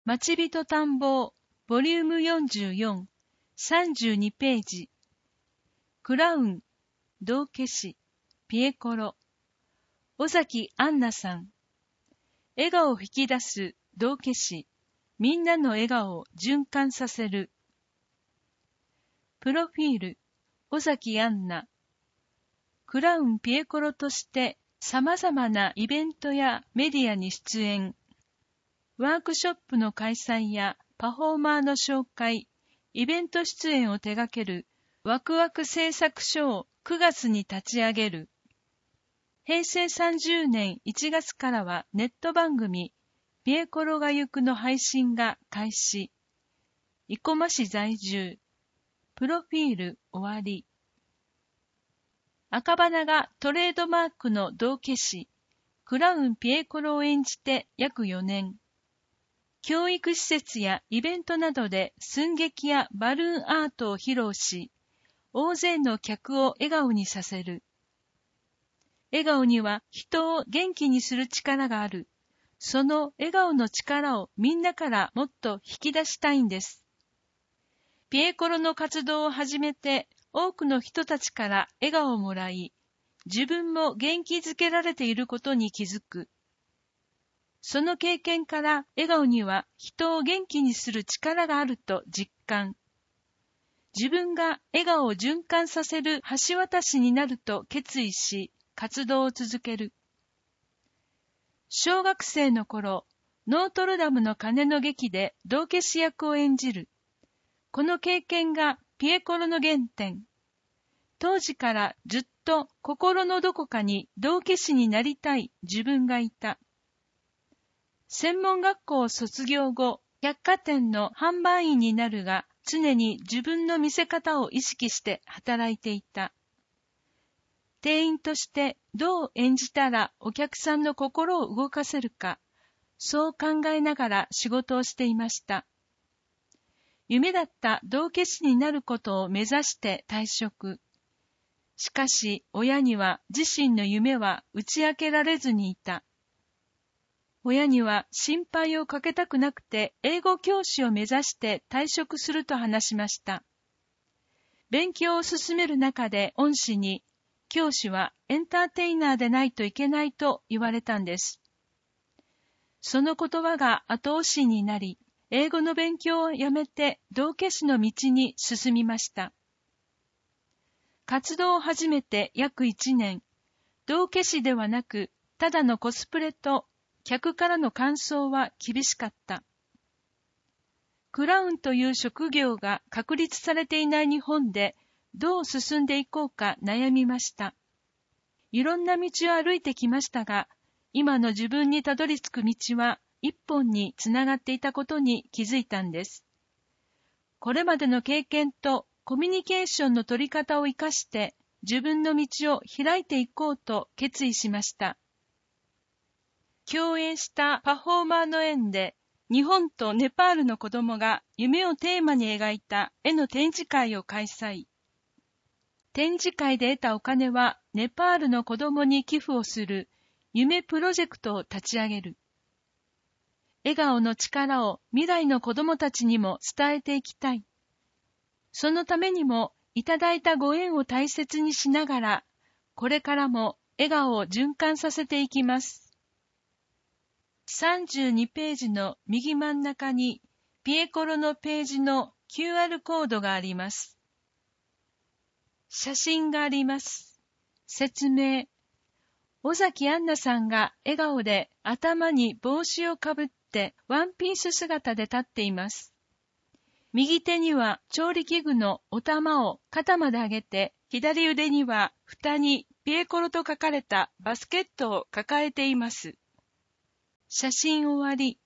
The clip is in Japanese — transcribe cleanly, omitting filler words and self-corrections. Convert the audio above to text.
町人探訪ボリューム44、32ページ。クラウン、道化師、ピエコロ、尾崎杏奈さん。笑顔を引き出す道化師、みんなの笑顔を循環させる。プロフィール、尾崎杏奈。クラウンピエコロとして様々なイベントやメディアに出演。ワークショップの開催やパフォーマーの紹介、イベント出演を手掛けるワクワク製作所を9月に立ち上げる。平成30年1月からはネット番組ピエコロが行くの配信が開始。生駒市在住。プロフィール終わり。赤鼻がトレードマークの道化師、クラウンピエコロを演じて約4年。教育施設やイベントなどで寸劇やバルーンアートを披露し、大勢の客を笑顔にさせる。笑顔には人を元気にする力がある。その笑顔の力をみんなからもっと引き出したいんです。ピエコロの活動を始めて多くの人たちから笑顔をもらい、自分も元気づけられていることに気づく。その経験から笑顔には人を元気にする力があると実感。自分が笑顔を循環させる橋渡しになると決意し、活動を続ける。小学生の頃、ノートルダムの鐘の劇で道化師役を演じる。この経験がピエコロの原点。当時からずっと心のどこかに道化師になりたい自分がいた。専門学校を卒業後、百貨店の販売員になるが、常に自分の見せ方を意識して働いていた。店員としてどう演じたらお客さんの心を動かせるか、そう考えながら仕事をしていました。夢だった道化師になることを目指して退職。しかし親には自身の夢は打ち明けられずにいた。親には心配をかけたくなくて英語教師を目指して退職すると話しました。勉強を進める中で恩師に、教師はエンターテイナーでないといけないと言われたんです。その言葉が後押しになり、英語の勉強をやめて道化師の道に進みました。活動を始めて約1年、道化師ではなく、ただのコスプレと客からの感想は厳しかった。クラウンという職業が確立されていない日本でどう進んでいこうか悩みました。いろんな道を歩いてきましたが、今の自分にたどり着く道は一本につながっていたことに気づいたんです。これまでの経験とコミュニケーションの取り方を生かして自分の道を開いていこうと決意しました。共演したパフォーマーの縁で、日本とネパールの子供が夢をテーマに描いた絵の展示会を開催。展示会で得たお金はネパールの子供に寄付をする夢プロジェクトを立ち上げる。笑顔の力を未来の子供たちにも伝えていきたい。そのためにもいただいたご縁を大切にしながら、これからも笑顔を循環させていきます。32ページの右真ん中にピエコロのページの QR コードがあります。写真があります。説明。尾崎杏奈さんが笑顔で頭に帽子をかぶってワンピース姿で立っています。右手には調理器具のお玉を肩まで上げて、左腕には蓋にピエコロと書かれたバスケットを抱えています。写真終わり。